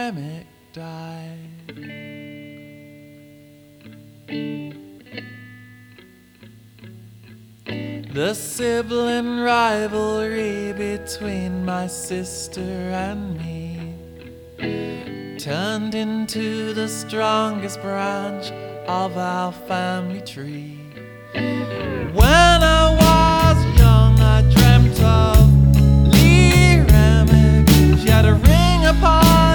Remick died. The sibling rivalry between my sister and me turned into the strongest branch of our family tree.